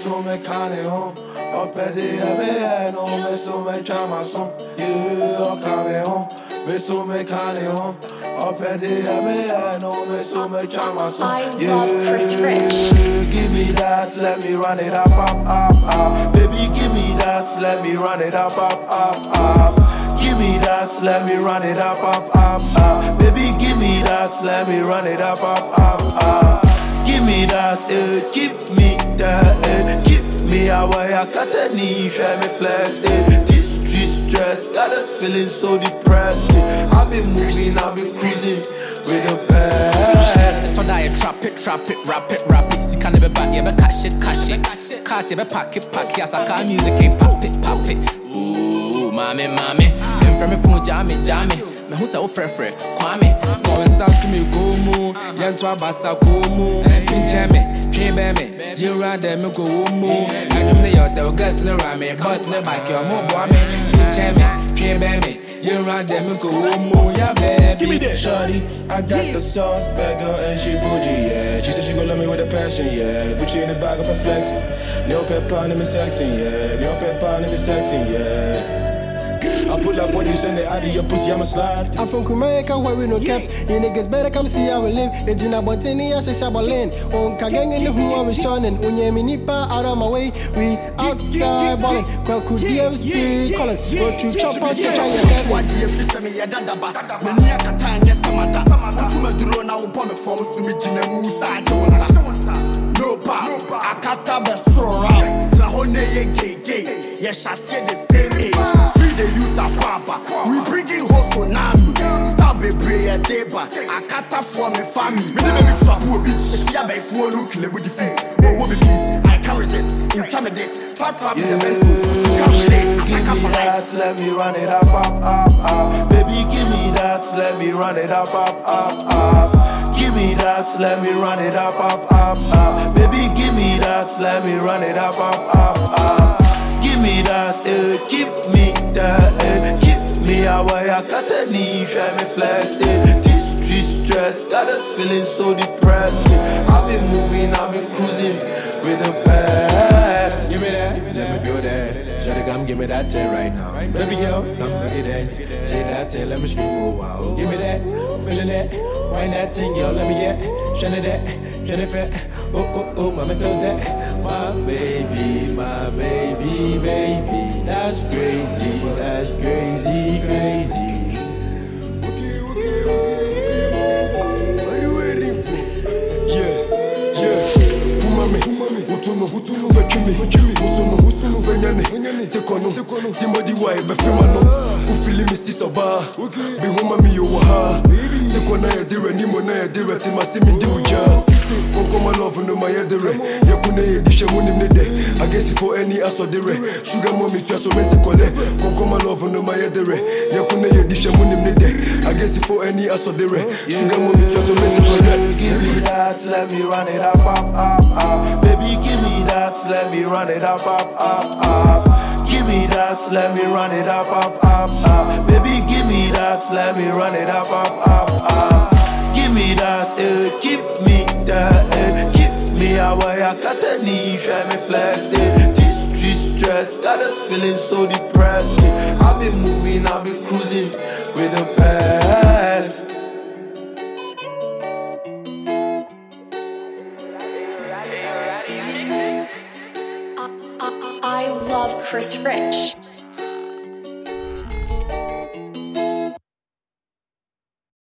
so me cane home. Up at the head, no, me so me chama son. Yeah, come home. Me so me cane home. Up at the head, no, me so me chama son. I love Chris Rich. Give me that, let me run it up, Baby, give me that, let me run it up, Give me that, let me run it up, Baby, give me that, let me run it up, Give me that, keep me that, keep me away. I got a knee, try me flex. This street stress got us feeling so depressed. I've been moving, I've been cruising with the best. So now you trap it, rap it. See can never back, you be cash it. Cast you be pack it. As I call music, ain't pop it. Ooh, mommy. Them from me phone, jammy. Me who say oh frere, Kwame. For south to me go mo, yan to abasa go mo. Pinchame, train me, you run them go mo. And them the other girls in the rame, boss in the back, you're more boy me. Pinchame, train me, you run them go mo. Yeah, baby. Give me that, shawty. I got the sauce, bag her and she bougie, yeah. She said she gon' love me with a passion, yeah. Gucci in the bag up a flexing. Lil Peppa and me sexy, yeah. Lil Peppa and me sexy, yeah. I pull up when you send it out of your pussy, I'ma slide. I'm from Jamaica where we no cap. You niggas better come see how we live. It's in a botany as a shabalin. On Kagang in the who are we shining. Unyemi nipa out of my way. We outside balling. Kwaku DMC calling. Go to choppers to try yourself. What do you feel me a dadaba? Mania Katanya Samada. Antuma Drona upon the form Sumijina Musa Jones. No pa, Akata Besora. Zahone gay. Yes, I see the same age. Free the youth at Papa. We bring in hustle now. Stop a prayer, Deba. Akata for me family. We never be trap with bitch. If you have a phone, look, let me defeat. Oh, what be peace? I can't resist. In time of this, trap in the pencil. Can't relate. Give me that, let me run it up. Baby, give me that, let me run it up. Give me that, let me run it up. Baby, give me that, let me run it up. Give me that, keep me that, keep me away. I got a knee, try me flex. This street stress got us feeling so depressed. I've been moving, I've been cruising with the best. Give me that, let me feel that. Shawty, come give me that thing right now. Baby girl, come look at that. Shake that thing, let me scream, oh wow. Give me that, feeling that. Why that thing, girl, let me get. Shine that, fat. Oh, mama tell that. My baby. That's crazy. What are you waiting for? Yeah. Umame, utuno, vekimi, usuno, venyane, tekono, simodi wa ebefimano, ufili misti soba, be homa mi yo waha, tekona ya dire, nimo na ya dire, timasimi ndi uja, konkoma love no my dire, yakune edisha munim nede, I guess for any aso dire, sugar mommy to aso mente kole, konkoma love no my dire, yakune edisha munim nede, I guess for any aso dire, sugar mommy to aso mente kole. Give me that, let me run it up. Baby, give me that, let me run it up. Give me that, let me run it up. Baby, give me that, let me run it up. Give me that, keep me that, keep me away. I got a knee, try me flex. This street stress got us feeling so depressed. I've been moving, I've been cruising with the best. I love Chris Rich.